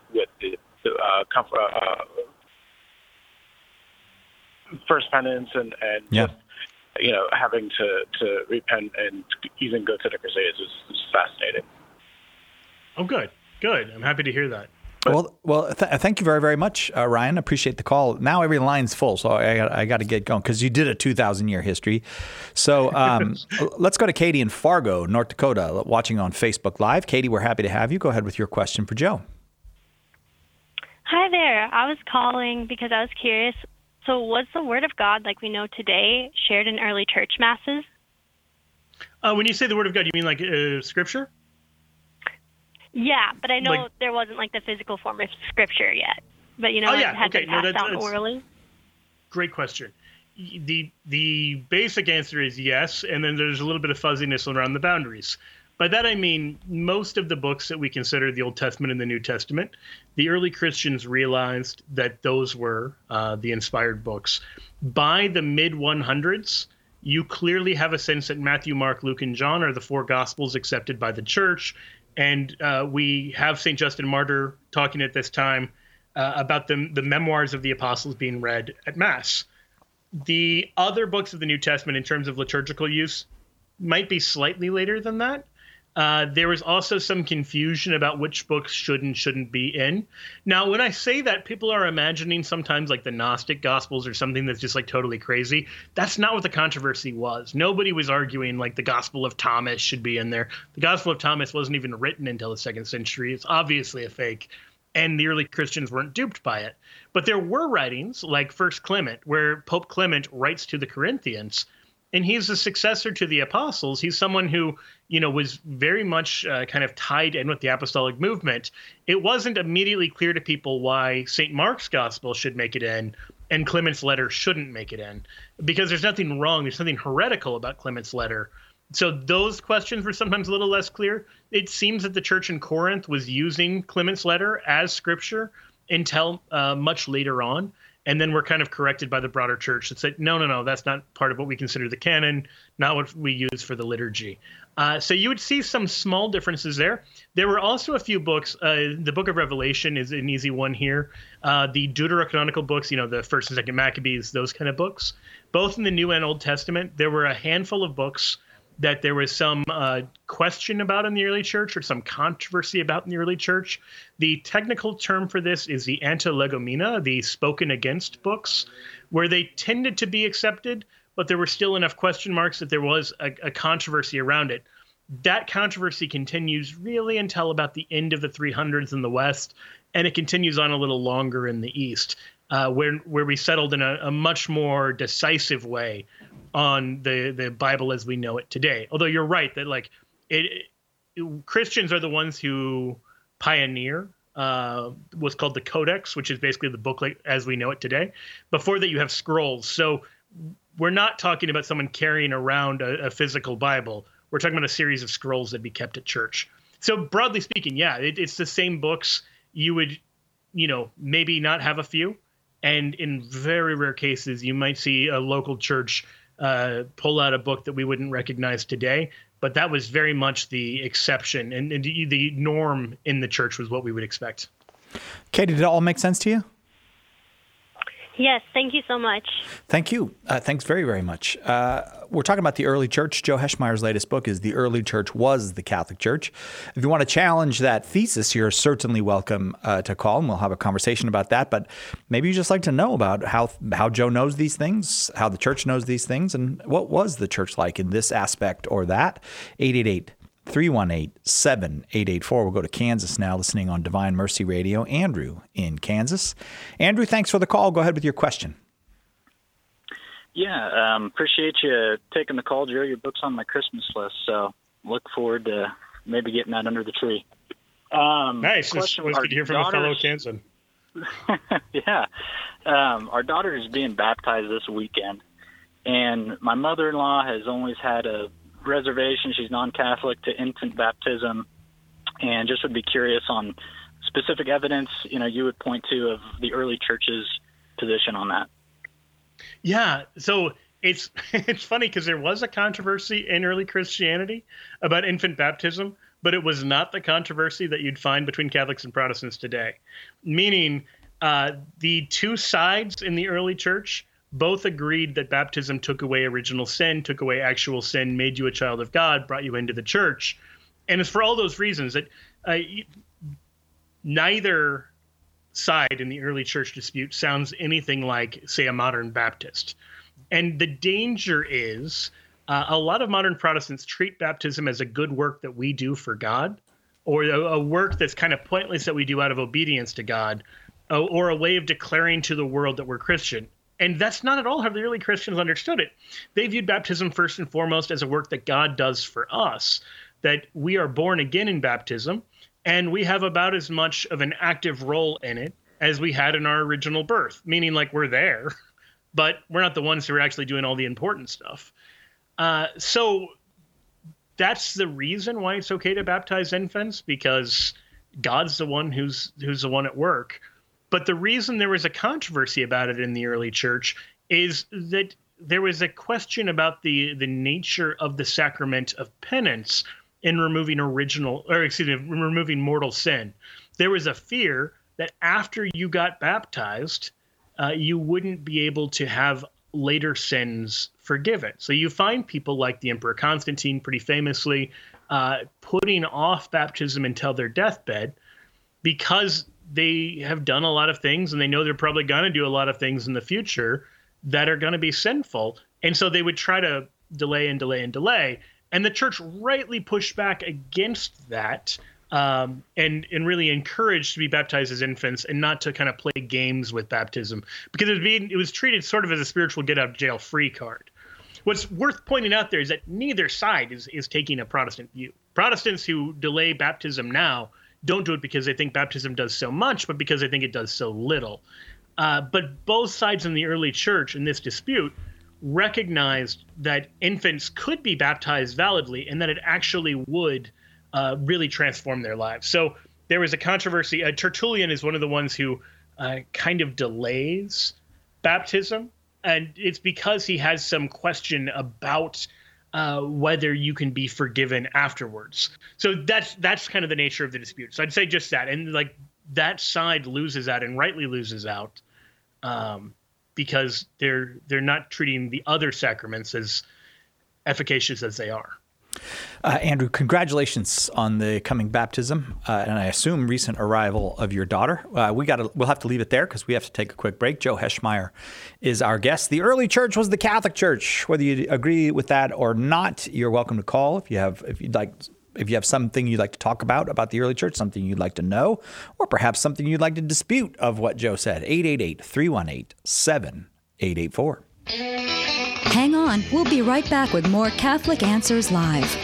first penance and yeah. Having to repent and even go to the Crusades was fascinating. Oh, good. I'm happy to hear that. Well, thank you very, very much, Ryan. Appreciate the call. Now every line's full, so I got to get going because you did a 2,000-year history. So let's go to Katie in Fargo, North Dakota, watching on Facebook Live. Katie, we're happy to have you. Go ahead with your question for Joe. Hi there. I was calling because I was curious. So was the Word of God, like we know today, shared in early church masses? When you say the Word of God, you mean like Scripture? Yeah, but I know there wasn't like the physical form of Scripture yet. But it had been passed down orally. Great question. The basic answer is yes, and then there's a little bit of fuzziness around the boundaries. By that I mean most of the books that we consider the Old Testament and the New Testament, the early Christians realized that those were the inspired books. By the mid-100s, you clearly have a sense that Matthew, Mark, Luke, and John are the four Gospels accepted by the church. And we have St. Justin Martyr talking at this time about the memoirs of the apostles being read at Mass. The other books of the New Testament in terms of liturgical use might be slightly later than that. There was also some confusion about which books should and shouldn't be in. Now, when I say that, people are imagining sometimes like the Gnostic Gospels or something that's just like totally crazy. That's not what the controversy was. Nobody was arguing like the Gospel of Thomas should be in there. The Gospel of Thomas wasn't even written until the 2nd century. It's obviously a fake, and the early Christians weren't duped by it. But there were writings like First Clement, where Pope Clement writes to the Corinthians, and he's a successor to the apostles. He's someone who, was very much kind of tied in with the apostolic movement. It wasn't immediately clear to people why St. Mark's gospel should make it in and Clement's letter shouldn't make it in, because there's nothing wrong. There's nothing heretical about Clement's letter. So those questions were sometimes a little less clear. It seems that the church in Corinth was using Clement's letter as scripture until much later on. And then we're kind of corrected by the broader church that said, no, that's not part of what we consider the canon, not what we use for the liturgy. So you would see some small differences there. There were also a few books. The Book of Revelation is an easy one here. The Deuterocanonical books, the 1st and 2nd Maccabees, those kind of books. Both in the New and Old Testament, there were a handful of books that there was some question about in the early church or some controversy about in the early church. The technical term for this is the antilegomena, the spoken against books, where they tended to be accepted, but there were still enough question marks that there was a controversy around it. That controversy continues really until about the end of the 300s in the West, and it continues on a little longer in the East, where we settled in a much more decisive way on the Bible as we know it today. Although you're right that Christians are the ones who pioneer what's called the Codex, which is basically the book as we know it today. Before that, you have scrolls. So we're not talking about someone carrying around a physical Bible. We're talking about a series of scrolls that be kept at church. So broadly speaking, yeah, it's the same books. You would, maybe not have a few. And in very rare cases, you might see a local church pull out a book that we wouldn't recognize today. But that was very much the exception. And the norm in the church was what we would expect. Katie, did it all make sense to you? Yes, thank you so much. Thank you. Thanks very, very much. We're talking about the early church. Joe Heschmeyer's latest book is The Early Church Was the Catholic Church. If you want to challenge that thesis, you're certainly welcome to call, and we'll have a conversation about that. But maybe you just like to know about how Joe knows these things, how the church knows these things, and what was the church like in this aspect or that. 888-318-7884. We'll go to Kansas now, listening on Divine Mercy Radio. Andrew in Kansas. Andrew, thanks for the call. Go ahead with your question. Yeah, appreciate you taking the call, Joe. Your book's on my Christmas list, so look forward to maybe getting that under the tree. Nice. It's always good to hear from a fellow Kansan. Yeah. Our daughter is being baptized this weekend, and my mother-in-law has always had a reservation. She's non-Catholic to infant baptism, and just would be curious on specific evidence you would point to of the early church's position on that. Yeah, so it's funny because there was a controversy in early Christianity about infant baptism, but it was not the controversy that you'd find between Catholics and Protestants today. Meaning the two sides in the early church both agreed that baptism took away original sin, took away actual sin, made you a child of God, brought you into the church. And it's for all those reasons that neither side in the early church dispute sounds anything like, say, a modern Baptist. And the danger is a lot of modern Protestants treat baptism as a good work that we do for God, or a work that's kind of pointless that we do out of obedience to God, or a way of declaring to the world that we're Christian. And that's not at all how the early Christians understood it. They viewed baptism first and foremost as a work that God does for us, that we are born again in baptism, and we have about as much of an active role in it as we had in our original birth, meaning like we're there, but we're not the ones who are actually doing all the important stuff. So that's the reason why it's okay to baptize infants, because God's the one who's the one at work. But the reason there was a controversy about it in the early church is that there was a question about the nature of the sacrament of penance in removing removing mortal sin. There was a fear that after you got baptized, you wouldn't be able to have later sins forgiven. So you find people like the Emperor Constantine, pretty famously, putting off baptism until their deathbed because they have done a lot of things and they know they're probably going to do a lot of things in the future that are going to be sinful. And so they would try to delay and delay and delay. And the church rightly pushed back against that and really encouraged to be baptized as infants and not to kind of play games with baptism, because it was treated sort of as a spiritual get out of jail free card. What's worth pointing out there is that neither side is taking a Protestant view. Protestants who delay baptism now don't do it because they think baptism does so much, but because they think it does so little. But both sides in the early church in this dispute recognized that infants could be baptized validly and that it actually would really transform their lives. So there was a controversy. Tertullian is one of the ones who kind of delays baptism, and it's because he has some question about whether you can be forgiven afterwards. So that's kind of the nature of the dispute. So I'd say just that. And like that side loses out and rightly loses out because they're not treating the other sacraments as efficacious as they are. Andrew, congratulations on the coming baptism, and I assume recent arrival of your daughter. We'll have to leave it there because we have to take a quick break. Joe Heschmeyer is our guest. The early church was the Catholic Church. Whether you agree with that or not, you're welcome to call if you have something you'd like to talk about the early church, something you'd like to know, or perhaps something you'd like to dispute of what Joe said. 888-318-7884. Hang on. We'll be right back with more Catholic Answers Live.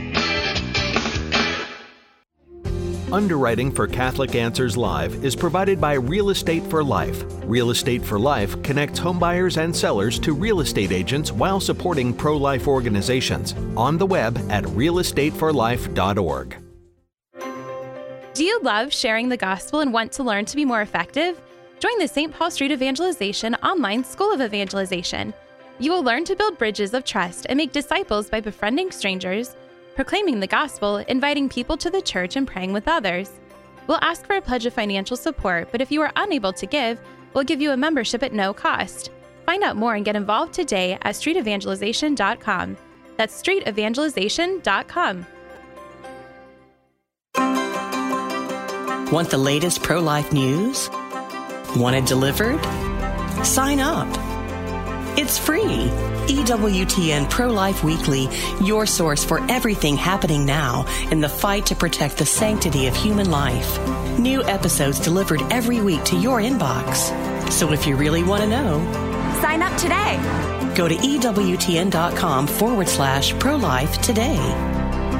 Underwriting for Catholic Answers Live is provided by Real Estate for Life. Real Estate for Life connects homebuyers and sellers to real estate agents while supporting pro-life organizations. On the web at realestateforlife.org. Do you love sharing the gospel and want to learn to be more effective? Join the St. Paul Street Evangelization online School of Evangelization. You will learn to build bridges of trust and make disciples by befriending strangers, proclaiming the gospel, inviting people to the church, and praying with others. We'll ask for a pledge of financial support, but if you are unable to give, we'll give you a membership at no cost. Find out more and get involved today at streetevangelization.com. That's streetevangelization.com. Want the latest pro-life news? Want it delivered? Sign up. It's free. EWTN Pro-Life Weekly, your source for everything happening now in the fight to protect the sanctity of human life. New episodes delivered every week to your inbox. So if you really want to know, sign up today. Go to EWTN.com/pro-life today.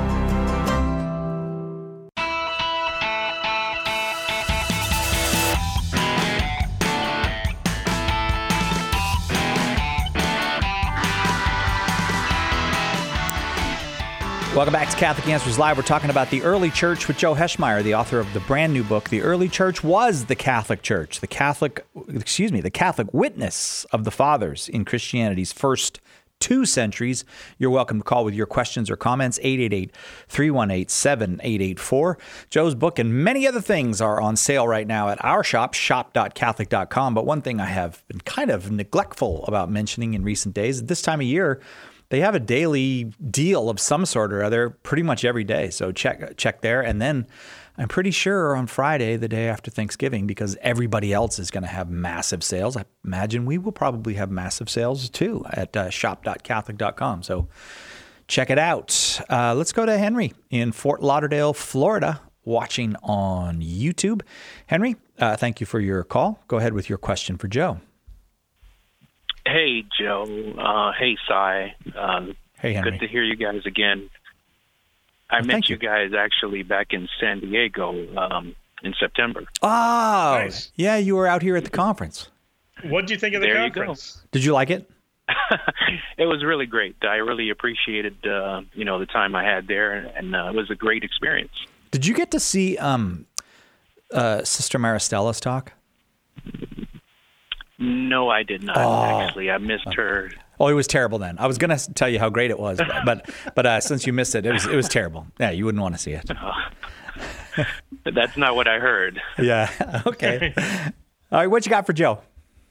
Welcome back to Catholic Answers Live. We're talking about the early church with Joe Heschmeyer, the author of the brand new book, The Early Church Was the Catholic Church, the Catholic witness of the fathers in Christianity's first 2 centuries. You're welcome to call with your questions or comments, 888-318-7884. Joe's book and many other things are on sale right now at our shop, shop.catholic.com. But one thing I have been kind of neglectful about mentioning in recent days, at this time of year, they have a daily deal of some sort or other pretty much every day. So check there. And then I'm pretty sure on Friday, the day after Thanksgiving, because everybody else is going to have massive sales, I imagine we will probably have massive sales too at shop.catholic.com. So check it out. Let's go to Henry in Fort Lauderdale, Florida, watching on YouTube. Henry, thank you for your call. Go ahead with your question for Joe. Hey, Joe. Hey, Cy. Hey, Henry. Good to hear you guys again. I met you guys actually back in San Diego in September. Oh, nice. Yeah, you were out here at the conference. What did you think of the conference? Did you like it? It was really great. I really appreciated the time I had there, and it was a great experience. Did you get to see Sister Maristella's talk? No, I did not, actually. I missed her. Oh, it was terrible then. I was going to tell you how great it was, but since you missed it, it was terrible. Yeah, you wouldn't want to see it. That's not what I heard. Yeah, okay. All right, what you got for Joe?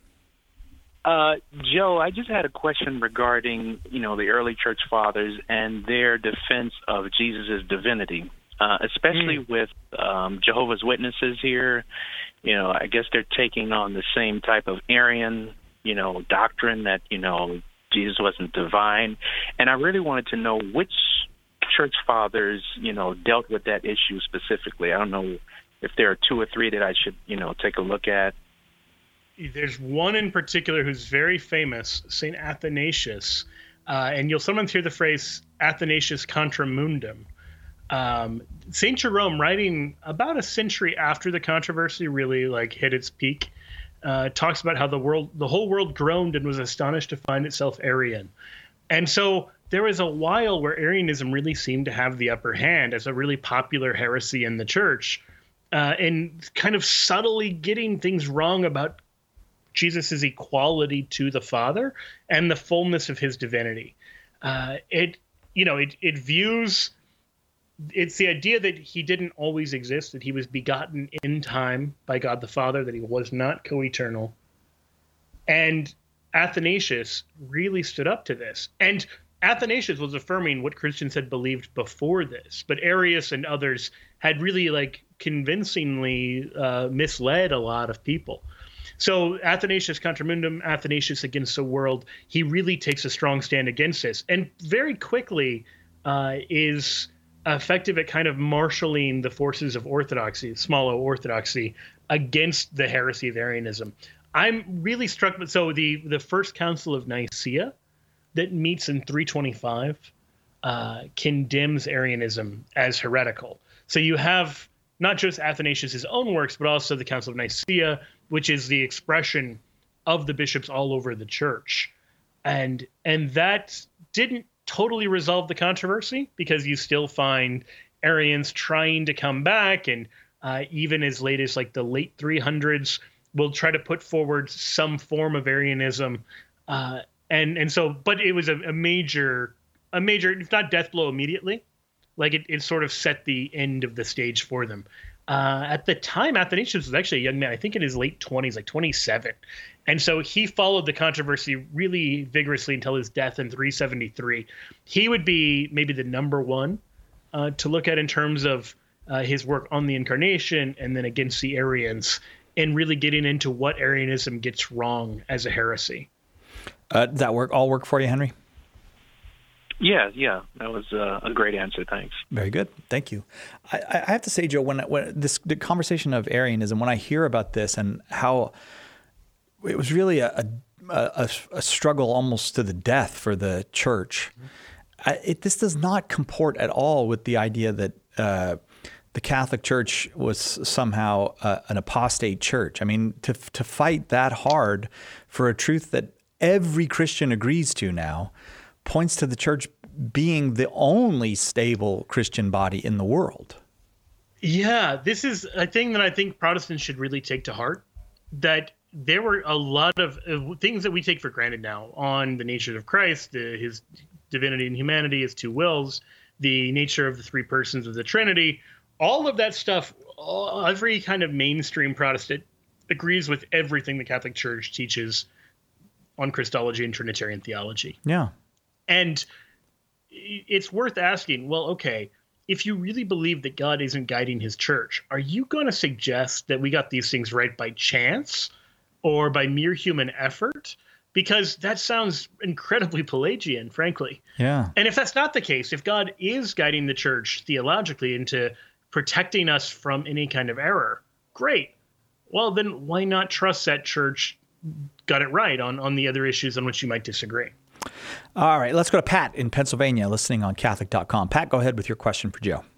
Joe, I just had a question regarding, the early church fathers and their defense of Jesus' divinity, especially with Jehovah's Witnesses here. I guess they're taking on the same type of Arian, doctrine that, Jesus wasn't divine. And I really wanted to know which church fathers, dealt with that issue specifically. I don't know if there are 2 or 3 that I should, take a look at. There's one in particular who's very famous, St. Athanasius. And you'll sometimes hear the phrase Athanasius contra mundum. St. Jerome, writing about a century after the controversy really hit its peak, talks about how the whole world groaned and was astonished to find itself Arian. And so there was a while where Arianism really seemed to have the upper hand as a really popular heresy in the church, and kind of subtly getting things wrong about Jesus's equality to the Father and the fullness of his divinity. It it views, it's the idea that he didn't always exist, that he was begotten in time by God the Father, that he was not co-eternal. And Athanasius really stood up to this. And Athanasius was affirming what Christians had believed before this, but Arius and others had really convincingly misled a lot of people. So Athanasius Contra Mundum, Athanasius Against the World, he really takes a strong stand against this, and very quickly is effective at kind of marshaling the forces of orthodoxy, small o orthodoxy, against the heresy of Arianism. I'm really struck with, so the First Council of Nicaea that meets in 325 condemns Arianism as heretical. So you have not just Athanasius' own works, but also the Council of Nicaea, which is the expression of the bishops all over the church. And that didn't totally resolve the controversy, because you still find Arians trying to come back, and even as late as the late 300s will try to put forward some form of Arianism. And so, but it was a major, if not death blow immediately, it sort of set the end of the stage for them. At the time, Athanasius was actually a young man, I think in his late 20s, 27. And so he followed the controversy really vigorously until his death in 373. He would be maybe the number one to look at in terms of his work on the Incarnation and then against the Arians, and really getting into what Arianism gets wrong as a heresy. Does that all work for you, Henry? Yeah, that was a great answer. Thanks. Very good. Thank you. I have to say, Joe, when the conversation of Arianism, when I hear about this and how it was really a struggle almost to the death for the church, this does not comport at all with the idea that the Catholic Church was somehow an apostate church. I mean, to fight that hard for a truth that every Christian agrees to now points to the church being the only stable Christian body in the world. Yeah, this is a thing that I think Protestants should really take to heart, that there were a lot of things that we take for granted now on the nature of Christ, his divinity and humanity, his two wills, the nature of the three persons of the Trinity. All of that stuff, every kind of mainstream Protestant agrees with everything the Catholic Church teaches on Christology and Trinitarian theology. Yeah. And it's worth asking, well, okay, if you really believe that God isn't guiding his church, are you going to suggest that we got these things right by chance or by mere human effort? Because that sounds incredibly Pelagian, frankly. Yeah. And if that's not the case, if God is guiding the church theologically into protecting us from any kind of error, great. Well, then why not trust that church got it right on the other issues on which you might disagree? All right, let's go to Pat in Pennsylvania, listening on Catholic.com. Pat, go ahead with your question for Joe.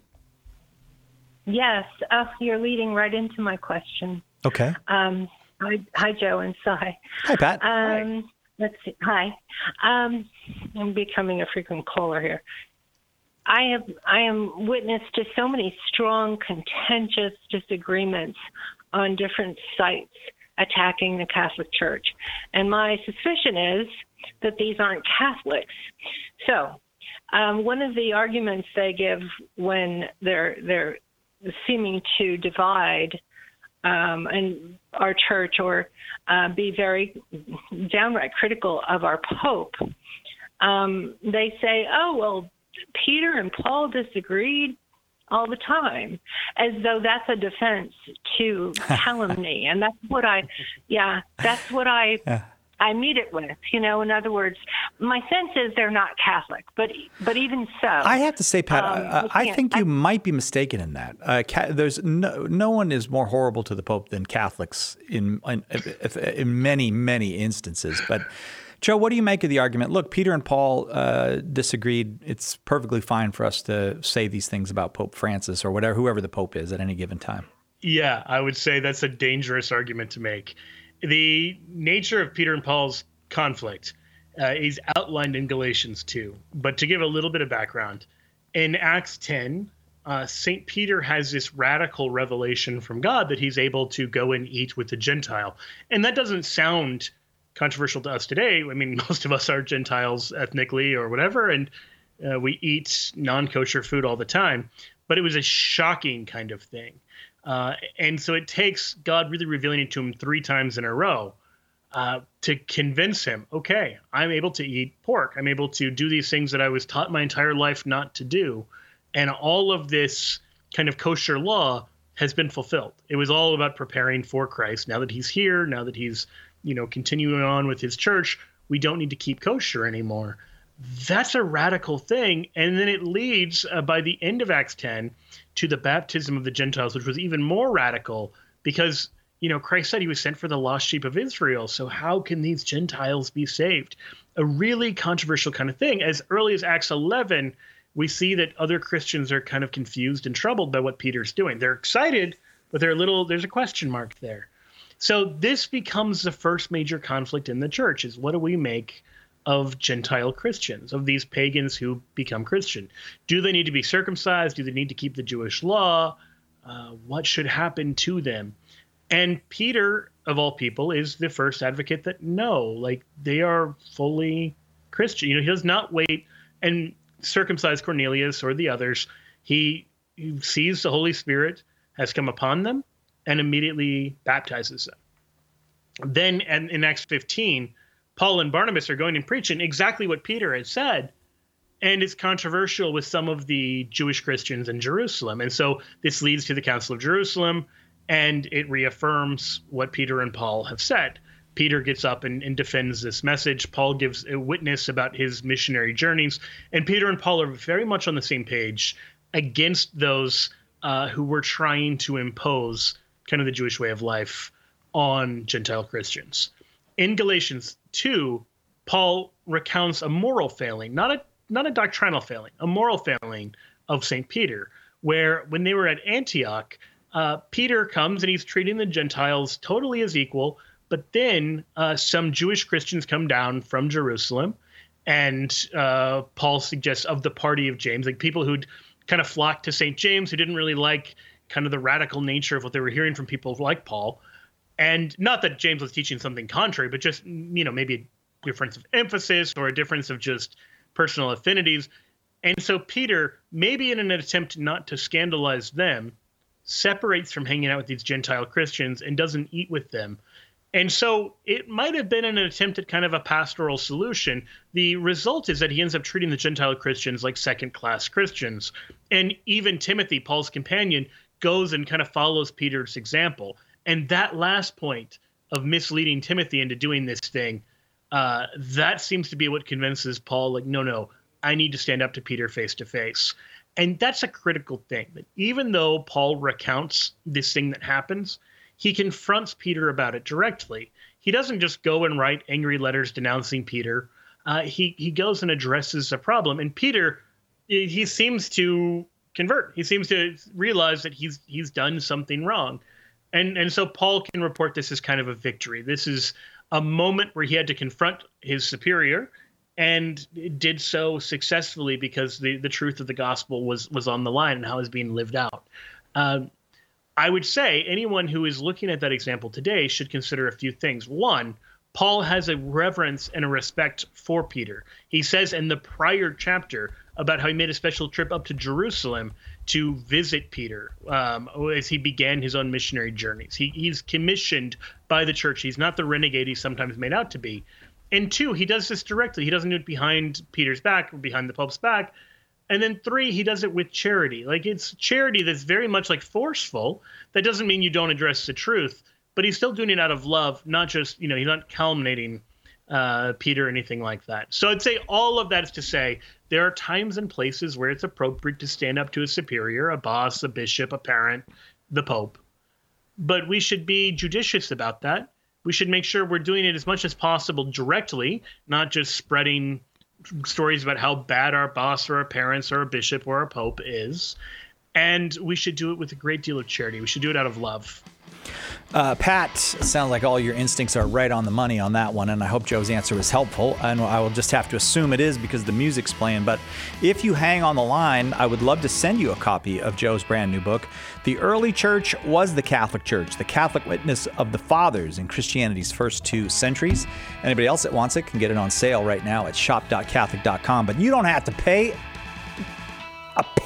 Yes, you're leading right into my question. Okay. Hi, Joe and Cy. Hi, Pat. Let's see. Hi. I'm becoming a frequent caller here. I am witness to so many strong, contentious disagreements on different sites attacking the Catholic Church. And my suspicion is that these aren't Catholics. So one of the arguments they give when they're seeming to divide and our church or be very downright critical of our Pope, they say, oh, well, Peter and Paul disagreed all the time, as though that's a defense to calumny. And that's what I meet it with, in other words, my sense is they're not Catholic, but even so. I have to say, Pat, I think you might be mistaken in that. There's no one is more horrible to the Pope than Catholics in many, many instances. But Joe, what do you make of the argument? Look, Peter and Paul disagreed. It's perfectly fine for us to say these things about Pope Francis or whoever the Pope is at any given time. Yeah, I would say that's a dangerous argument to make. The nature of Peter and Paul's conflict is outlined in Galatians 2. But to give a little bit of background, in Acts 10, St. Peter has this radical revelation from God that he's able to go and eat with the Gentile. And that doesn't sound controversial to us today. I mean, most of us are Gentiles ethnically or whatever. And We eat non-kosher food all the time, but it was a shocking kind of thing. And so it takes God really revealing it to him 3 times in a row to convince him, okay, I'm able to eat pork. I'm able to do these things that I was taught my entire life not to do. And all of this kind of kosher law has been fulfilled. It was all about preparing for Christ. Now that he's here, now that he's, continuing on with his church, we don't need to keep kosher anymore. That's a radical thing. And then it leads, by the end of Acts 10, to the baptism of the Gentiles, which was even more radical because, Christ said he was sent for the lost sheep of Israel. So how can these Gentiles be saved? A really controversial kind of thing. As early as Acts 11, we see that other Christians are kind of confused and troubled by what Peter's doing. They're excited, but there's a question mark there. So this becomes the first major conflict in the church is what do we make of Gentile Christians, of these pagans who become Christian? Do they need to be circumcised? Do they need to keep the Jewish law? What should happen to them? And Peter, of all people, is the first advocate that no, they are fully Christian. He does not wait and circumcise Cornelius or the others. He sees the Holy Spirit has come upon them and immediately baptizes them. Then in Acts 15, Paul and Barnabas are going and preaching exactly what Peter had said, and it's controversial with some of the Jewish Christians in Jerusalem. And so this leads to the Council of Jerusalem, and it reaffirms what Peter and Paul have said. Peter gets up and defends this message. Paul gives a witness about his missionary journeys, and Peter and Paul are very much on the same page against those who were trying to impose kind of the Jewish way of life on Gentile Christians. In Galatians 2, Paul recounts a moral failing, not a doctrinal failing, a moral failing of St. Peter, where when they were at Antioch, Peter comes and he's treating the Gentiles totally as equal, but then some Jewish Christians come down from Jerusalem, and Paul suggests of the party of James, like people who'd kind of flocked to St. James, who didn't really like kind of the radical nature of what they were hearing from people like Paul. And not that James was teaching something contrary, but just, maybe a difference of emphasis or a difference of just personal affinities. And so Peter, maybe in an attempt not to scandalize them, separates from hanging out with these Gentile Christians and doesn't eat with them. And so it might have been an attempt at kind of a pastoral solution. The result is that he ends up treating the Gentile Christians like second-class Christians. And even Timothy, Paul's companion, goes and kind of follows Peter's example. And that last point of misleading Timothy into doing this thing, that seems to be what convinces Paul, no, I need to stand up to Peter face to face. And that's a critical thing, that even though Paul recounts this thing that happens, he confronts Peter about it directly. He doesn't just go and write angry letters denouncing Peter. He goes and addresses the problem. And Peter, he seems to convert. He seems to realize that he's done something wrong. And so Paul can report this as kind of a victory. This is a moment where he had to confront his superior and did so successfully because the truth of the gospel was on the line and how it was being lived out. I would say anyone who is looking at that example today should consider a few things. One, Paul has a reverence and a respect for Peter. He says in the prior chapter about how he made a special trip up to Jerusalem to visit Peter as he began his own missionary journeys. He's commissioned by the church. He's not the renegade he's sometimes made out to be. And two, he does this directly. He doesn't do it behind Peter's back or behind the Pope's back. And then three, he does it with charity. It's charity that's very much forceful. That doesn't mean you don't address the truth, but he's still doing it out of love, not just, he's not calumniating Peter or anything like that. So I'd say all of that is to say there are times and places where it's appropriate to stand up to a superior, a boss, a bishop, a parent, the Pope. But we should be judicious about that. We should make sure we're doing it as much as possible directly, not just spreading stories about how bad our boss or our parents or our bishop or our Pope is. And we should do it with a great deal of charity. We should do it out of love. Pat, sounds like all your instincts are right on the money on that one, and I hope Joe's answer was helpful. And I will just have to assume it is because the music's playing. But if you hang on the line, I would love to send you a copy of Joe's brand new book, The Early Church Was the Catholic Church, The Catholic Witness of the Fathers in Christianity's First 2 Centuries. Anybody else that wants it can get it on sale right now at shop.catholic.com. But you don't have to pay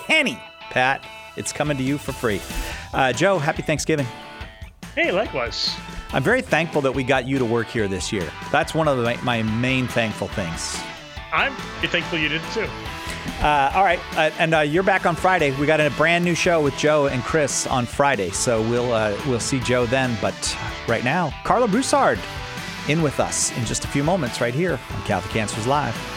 penny, Pat. It's coming to you for free. Joe, happy Thanksgiving. Hey, likewise. I'm very thankful that we got you to work here this year. That's one of my main thankful things. I'm thankful you did too. All right, and you're back on Friday. We got a brand new show with Joe and Chris on Friday, so we'll see Joe then. But right now, Carla Broussard in with us in just a few moments right here on Catholic Answers Live.